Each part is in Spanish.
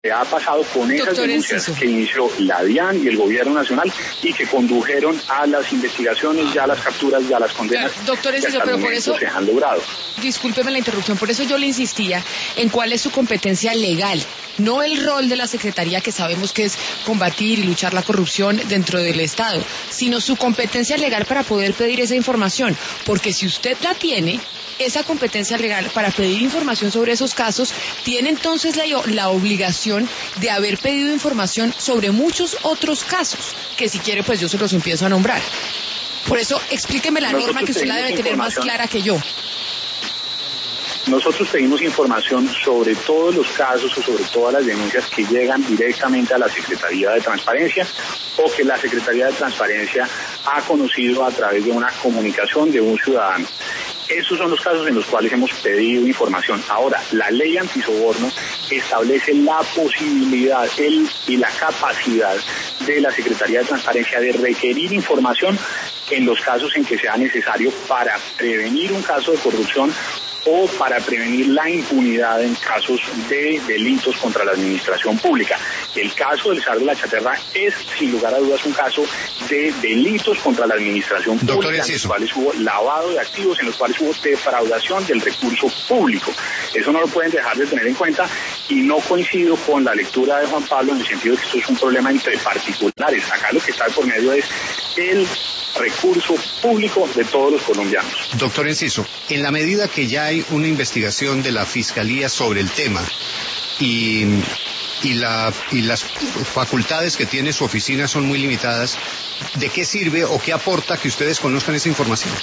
ha pasado con esas denuncias que inició la DIAN y el Gobierno Nacional y que condujeron a las investigaciones, ya las capturas, ya las condenas. Claro, doctor Enciso, pero por eso se han logrado. Discúlpeme la interrupción, por eso yo le insistía en cuál es su competencia legal, no el rol de la Secretaría, que sabemos que es combatir y luchar la corrupción dentro del Estado, sino su competencia legal para poder pedir esa información, porque si usted la tiene, esa competencia legal para pedir información sobre esos casos, tiene entonces la obligación de haber pedido información sobre muchos otros casos, que si quiere pues yo se los empiezo a nombrar. Por eso explíqueme la norma, que usted la debe tener más clara que yo. Nosotros pedimos información sobre todos los casos o sobre todas las denuncias que llegan directamente a la Secretaría de Transparencia o que la Secretaría de Transparencia ha conocido a través de una comunicación de un ciudadano. Esos son los casos en los cuales hemos pedido información. Ahora, la ley antisoborno establece la posibilidad y la capacidad de la Secretaría de Transparencia de requerir información en los casos en que sea necesario para prevenir un caso de corrupción o para prevenir la impunidad en casos de delitos contra la administración pública. El caso del SAR de la Chaterra es, sin lugar a dudas, un caso de delitos contra la administración pública, en los cuales hubo lavado de activos, en los cuales hubo defraudación del recurso público. Eso no lo pueden dejar de tener en cuenta, y no coincido con la lectura de Juan Pablo en el sentido de que esto es un problema entre particulares. Acá lo que está por medio es el recurso público de todos los colombianos. Doctor Enciso, en la medida que ya hay una investigación de la Fiscalía sobre el tema y las facultades que tiene su oficina son muy limitadas, ¿de qué sirve o qué aporta que ustedes conozcan esa información?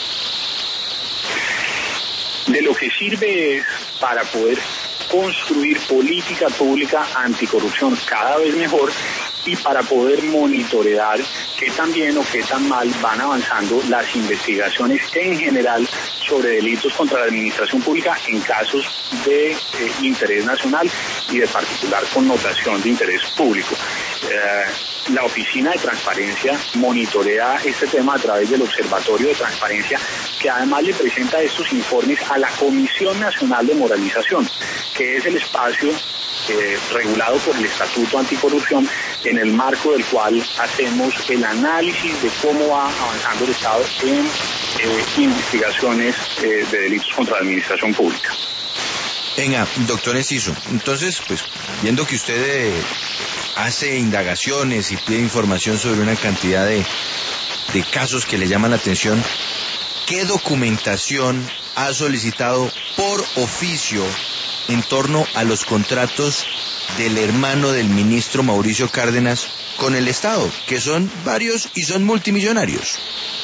De lo que sirve es para poder construir política pública anticorrupción cada vez mejor y para poder monitorear qué tan bien o qué tan mal van avanzando las investigaciones en general sobre delitos contra la administración pública en casos de interés nacional y de particular connotación de interés público. La Oficina de Transparencia monitorea este tema a través del Observatorio de Transparencia, que además le presenta estos informes a la Comisión Nacional de Moralización, que es el espacio regulado por el Estatuto Anticorrupción, en el marco del cual hacemos el análisis de cómo va avanzando el Estado en investigaciones de delitos contra la administración pública. Venga, doctor Enciso, entonces, pues, viendo que usted hace indagaciones y pide información sobre una cantidad de casos que le llaman la atención, ¿qué documentación ha solicitado por oficio en torno a los contratos del hermano del ministro Mauricio Cárdenas con el Estado, que son varios y son multimillonarios?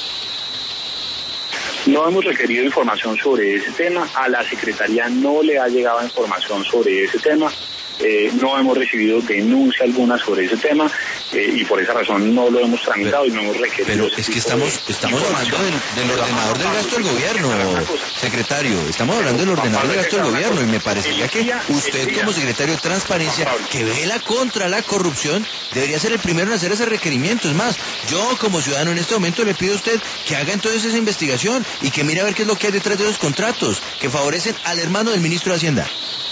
No hemos requerido información sobre ese tema, a la Secretaría no le ha llegado información sobre ese tema, no hemos recibido denuncia alguna sobre ese tema, y por esa razón no lo hemos tramitado y no hemos requerido. Pero es que estamos hablando del ordenador del gasto del gobierno, secretario, estamos hablando del ordenador del gasto del gobierno, y me parecería que usted, como secretario de Transparencia, que vela contra la corrupción, debería ser el primero en hacer ese requerimiento. Es más, yo como ciudadano en este momento le pido a usted que haga entonces esa investigación y que mire a ver qué es lo que hay detrás de esos contratos que favorecen al hermano del ministro de Hacienda.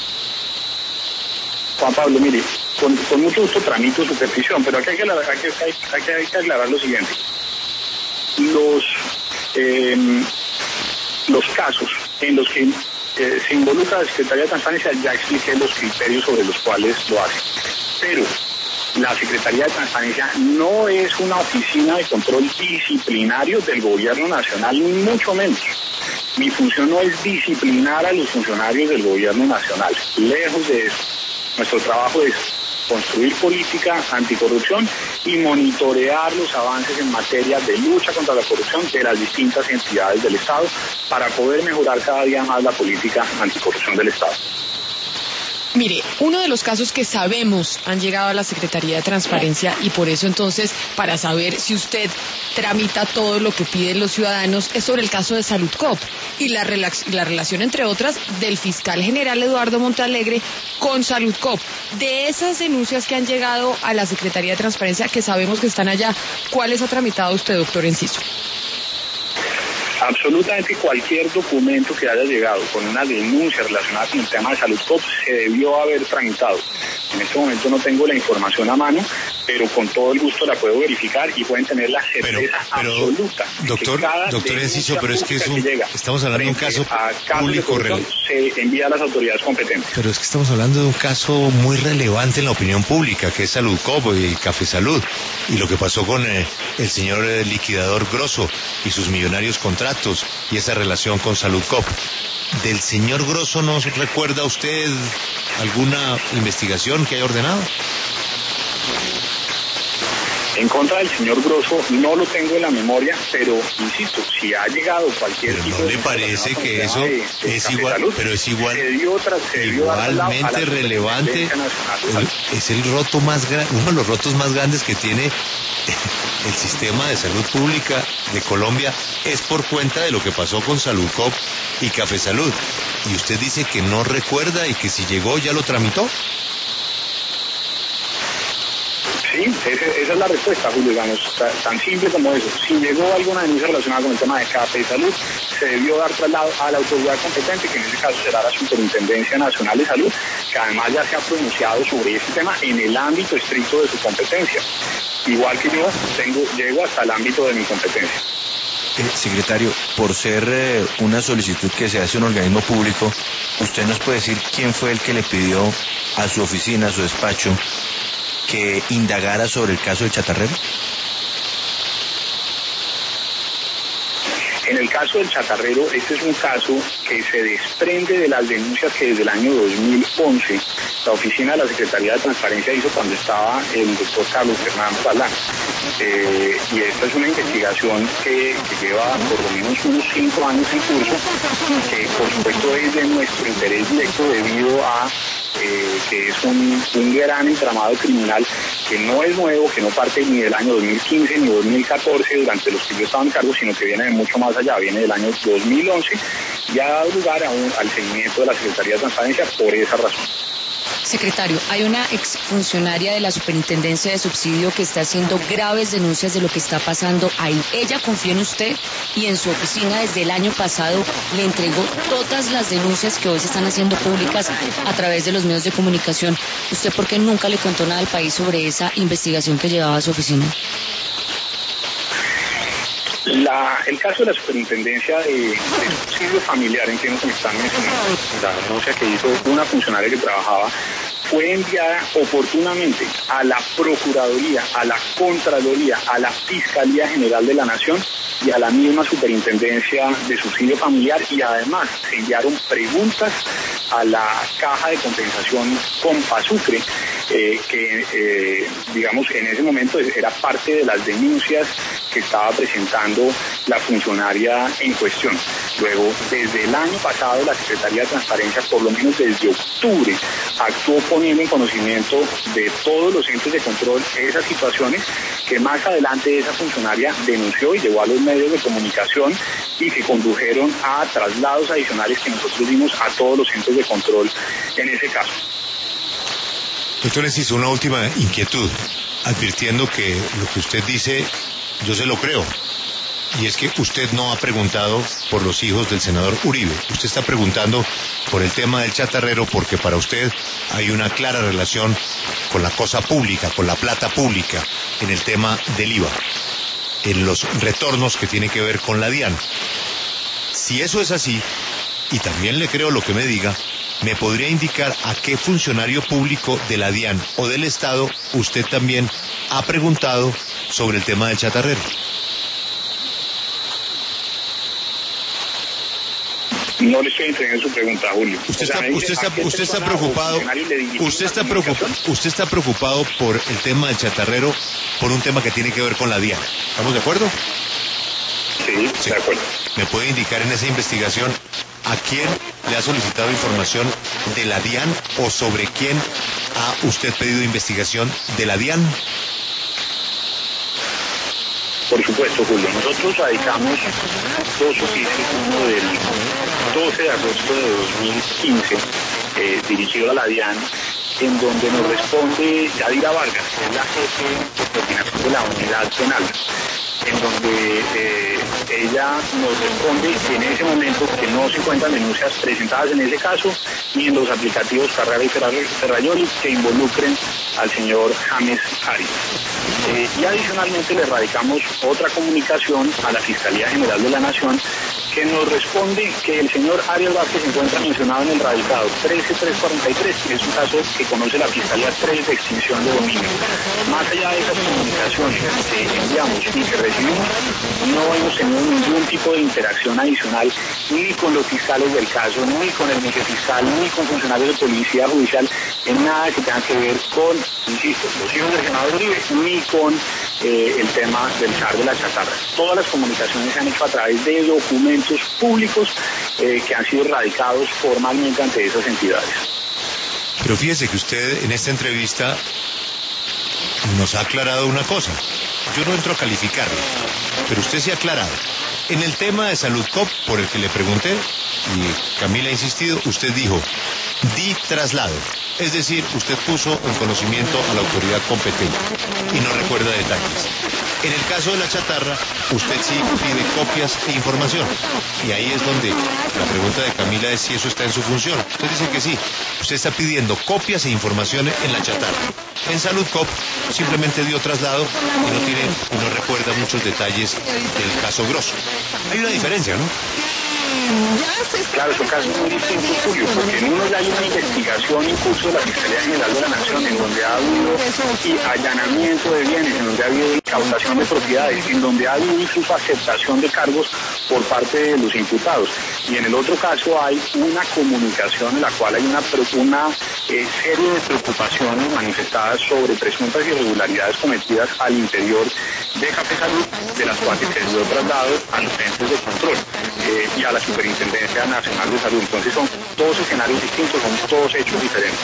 Juan Pablo, mire, con mucho gusto tramito su petición, pero aquí hay que aclarar lo siguiente. Los casos en los que se involucra la Secretaría de Transparencia, ya expliqué los criterios sobre los cuales lo hace. Pero la Secretaría de Transparencia no es una oficina de control disciplinario del Gobierno Nacional, ni mucho menos. Mi función no es disciplinar a los funcionarios del Gobierno Nacional, lejos de eso. Nuestro trabajo es construir política anticorrupción y monitorear los avances en materia de lucha contra la corrupción de las distintas entidades del Estado para poder mejorar cada día más la política anticorrupción del Estado. Mire, uno de los casos que sabemos han llegado a la Secretaría de Transparencia, y por eso entonces, para saber si usted tramita todo lo que piden los ciudadanos, es sobre el caso de Saludcop y la relación, entre otras, del fiscal general Eduardo Montalegre con Saludcop. De esas denuncias que han llegado a la Secretaría de Transparencia, que sabemos que están allá, ¿cuáles ha tramitado usted, doctor Enciso? Absolutamente cualquier documento que haya llegado con una denuncia relacionada con el tema de Salud COP se debió haber tramitado. En este momento no tengo la información a mano, pero con todo el gusto la puedo verificar y pueden tener la certeza absoluta. Doctor Enciso, pero es que estamos hablando de un caso público se envía a las autoridades competentes. Pero es que estamos hablando de un caso muy relevante en la opinión pública, que es Salud COP y Café Salud, y lo que pasó con el señor liquidador Grosso y sus millonarios contratos y esa relación con Salud COP. ¿Del señor Grosso no recuerda usted alguna investigación que haya ordenado? En contra del señor Grosso no lo tengo en la memoria, pero insisto, si ha llegado cualquier tipo de... ¿No le parece que eso es igual, pero es igualmente relevante? Es el roto más grande, uno de los rotos más grandes que tiene el sistema de salud pública de Colombia, es por cuenta de lo que pasó con Salud COP y Café Salud. Y usted dice que no recuerda y que si llegó ya lo tramitó. Sí, esa es la respuesta, Julio, digamos, tan simple como eso. Si llegó alguna denuncia relacionada con el tema de Café Salud, se debió dar traslado a la autoridad competente, que en este caso será la Superintendencia Nacional de Salud, que además ya se ha pronunciado sobre este tema en el ámbito estricto de su competencia. Igual que yo, llego hasta el ámbito de mi competencia. Secretario, por ser una solicitud que se hace a un organismo público, ¿usted nos puede decir quién fue el que le pidió a su oficina, a su despacho, que indagara sobre el caso del chatarrero? En el caso del chatarrero, este es un caso que se desprende de las denuncias que desde el año 2011 la oficina de la Secretaría de Transparencia hizo cuando estaba el doctor Carlos Fernando Balán. Y esta es una investigación que lleva por lo menos unos 5 años en curso, que por supuesto es de nuestro interés directo debido a que es un gran entramado criminal que no es nuevo, que no parte ni del año 2015 ni 2014 durante los que yo estaba en cargo, sino que viene de mucho más allá, viene del año 2011 y ha dado lugar al seguimiento de la Secretaría de Transparencia por esa razón. Secretario, hay una exfuncionaria de la Superintendencia de Subsidio que está haciendo graves denuncias de lo que está pasando ahí. Ella confía en usted y en su oficina desde el año pasado le entregó todas las denuncias que hoy se están haciendo públicas a través de los medios de comunicación. ¿Usted por qué nunca le contó nada al país sobre esa investigación que llevaba a su oficina? El caso de la Superintendencia de Subsidio Familiar, entiendo que me están mencionando, la denuncia que hizo una funcionaria que trabajaba, fue enviada oportunamente a la Procuraduría, a la Contraloría, a la Fiscalía General de la Nación y a la misma Superintendencia de Subsidio Familiar, y además se enviaron preguntas a la Caja de Compensación Compasucre, que digamos en ese momento era parte de las denuncias que estaba presentando la funcionaria en cuestión. Luego, desde el año pasado, la Secretaría de Transparencia, por lo menos desde octubre, actuó poniendo en conocimiento de todos los entes de control esas situaciones que más adelante esa funcionaria denunció y llevó a los medios de comunicación y que condujeron a traslados adicionales que nosotros dimos a todos los entes de control en ese caso. Doctor Enciso, una última inquietud, advirtiendo que lo que usted dice, yo se lo creo, y es que usted no ha preguntado por los hijos del senador Uribe. Usted está preguntando por el tema del chatarrero porque para usted hay una clara relación con la cosa pública, con la plata pública, en el tema del IVA, en los retornos que tiene que ver con la DIAN. Si eso es así, y también le creo lo que me diga, ¿me podría indicar a qué funcionario público de la DIAN o del Estado usted también ha preguntado sobre el tema del chatarrero? No le estoy entendiendo su pregunta, Julio. Usted está preocupado por el tema del chatarrero, por un tema que tiene que ver con la DIAN. ¿Estamos de acuerdo? Sí, de acuerdo. ¿Me puede indicar en esa investigación a quién le ha solicitado información de la DIAN o sobre quién ha usted pedido investigación de la DIAN? Por supuesto, Julio. Nosotros radicamos 2 oficios, uno del 12 de agosto de 2015, dirigido a la DIAN, en donde nos responde Yadira Vargas, que es la jefe de coordinación de la unidad penal, en donde ella nos responde en ese momento que no se encuentran denuncias presentadas en ese caso ni en los aplicativos Carrera y Ferrayoli que involucren al señor James Arias. Y adicionalmente le radicamos otra comunicación a la Fiscalía General de la Nación que nos responde que el señor Arias Vázquez se encuentra mencionado en el radicado 13343, que es un caso que conoce la Fiscalía 3 de extinción de dominio. Más allá de esas comunicaciones que enviamos y que recibimos, no hemos tenido ningún tipo de interacción adicional ni con los fiscales del caso, ni con el vicefiscal, ni con funcionarios de policía judicial, en nada que tenga que ver con, insisto, los hijos del senador Uribe, ni con el tema del SAR de la chatarra. Todas las comunicaciones se han hecho a través de documentos públicos que han sido radicados formalmente ante esas entidades. Pero fíjese que usted en esta entrevista nos ha aclarado una cosa. Yo no entro a calificarlo, pero usted se ha aclarado. En el tema de Salud Cop, por el que le pregunté, y Camila ha insistido, usted dijo, di traslado. Es decir, usted puso en conocimiento a la autoridad competente y no recuerda detalles. En el caso de la chatarra, usted sí pide copias e información. Y ahí es donde la pregunta de Camila es si eso está en su función. Usted dice que sí. Usted está pidiendo copias e información en la chatarra. En Salud Cop simplemente dio traslado y no recuerda muchos detalles del caso Grosso. Hay una diferencia, ¿no? Claro, son casos muy distintos, Julio, porque en uno ya hay una investigación en curso de la Fiscalía General de la Nación, en donde ha habido allanamiento de bienes, en donde ha habido incautación de propiedades, en donde ha habido incluso aceptación de cargos por parte de los imputados. Y en el otro caso hay una comunicación en la cual hay una serie de preocupaciones manifestadas sobre presuntas irregularidades cometidas al interior de Café Salud, de las cuales se dio traslado a los entes de control y a la Superintendencia Nacional de Salud. Entonces son todos escenarios distintos, son todos hechos diferentes.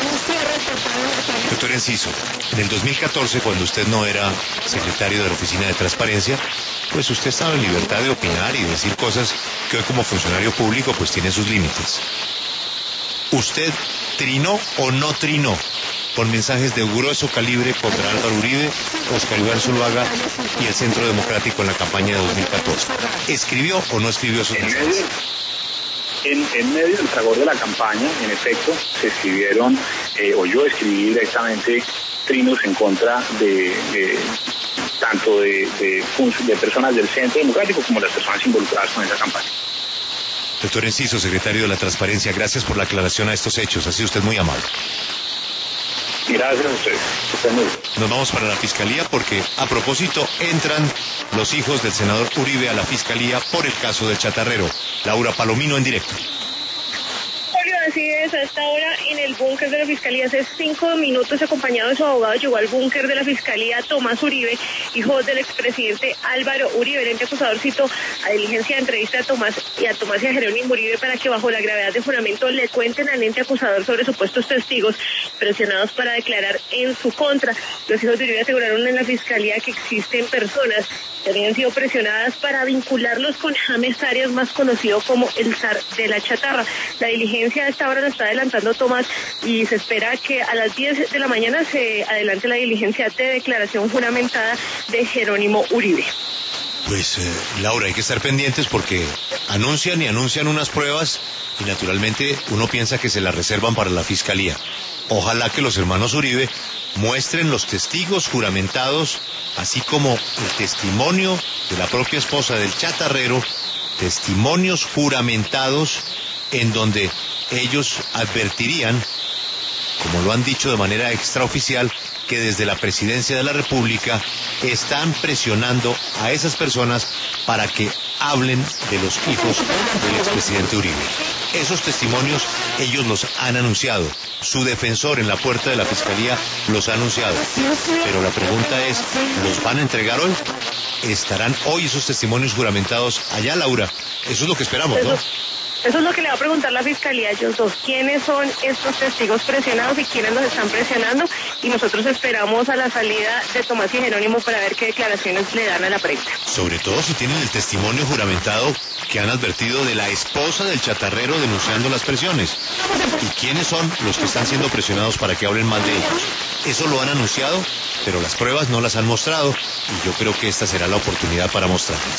Doctor Enciso, en el 2014, cuando usted no era secretario de la Oficina de Transparencia, pues usted estaba en libertad de opinar y decir cosas que hoy como funcionario público pues tiene sus límites. ¿Usted trinó o no trinó con mensajes de grueso calibre contra Álvaro Uribe, Oscar Iván Zuluaga y el Centro Democrático en la campaña de 2014? ¿Escribió o no escribió esos mensajes? En medio del fragor de la campaña, en efecto, se escribieron, o yo escribí directamente trinos en contra tanto de personas del Centro Democrático como las personas involucradas con esa campaña. Doctor Enciso, secretario de la Transparencia, gracias por la aclaración a estos hechos. Ha sido usted muy amable. Gracias a ustedes. Nos vamos para la Fiscalía porque, a propósito, entran los hijos del senador Uribe a la Fiscalía por el caso del chatarrero. Laura Palomino en directo. Así es, a esta hora en el búnker de la Fiscalía, hace 5 minutos, acompañado de su abogado, llegó al búnker de la Fiscalía Tomás Uribe, hijo del expresidente Álvaro Uribe. El ente acusador citó a diligencia de entrevista a Tomás y a Jerónimo Uribe para que bajo la gravedad de juramento le cuenten al ente acusador sobre supuestos testigos presionados para declarar en su contra. Los hijos de Uribe aseguraron en la Fiscalía que existen personas que habían sido presionadas para vincularlos con James Arias, más conocido como el zar de la chatarra. La diligencia a esta hora la está adelantando Tomás y se espera que a las 10 de la mañana se adelante la diligencia de declaración juramentada de Jerónimo Uribe. Pues Laura, hay que estar pendientes porque anuncian unas pruebas y naturalmente uno piensa que se las reservan para la Fiscalía. Ojalá que los hermanos Uribe muestren los testigos juramentados, así como el testimonio de la propia esposa del chatarrero, testimonios juramentados en donde ellos advertirían, como lo han dicho de manera extraoficial, que desde la Presidencia de la República están presionando a esas personas para que hablen de los hijos del expresidente Uribe. Esos testimonios ellos los han anunciado. Su defensor en la puerta de la Fiscalía los ha anunciado. Pero la pregunta es, ¿los van a entregar hoy? ¿Estarán hoy esos testimonios juramentados allá, Laura? Eso es lo que esperamos, ¿no? Eso es lo que le va a preguntar la Fiscalía a ellos dos. ¿Quiénes son estos testigos presionados y quiénes los están presionando? Y nosotros esperamos a la salida de Tomás y Jerónimo para ver qué declaraciones le dan a la prensa. Sobre todo si tienen el testimonio juramentado que han advertido de la esposa del chatarrero denunciando las presiones. ¿Y quiénes son los que están siendo presionados para que hablen mal de ellos? Eso lo han anunciado, pero las pruebas no las han mostrado y yo creo que esta será la oportunidad para mostrarlas.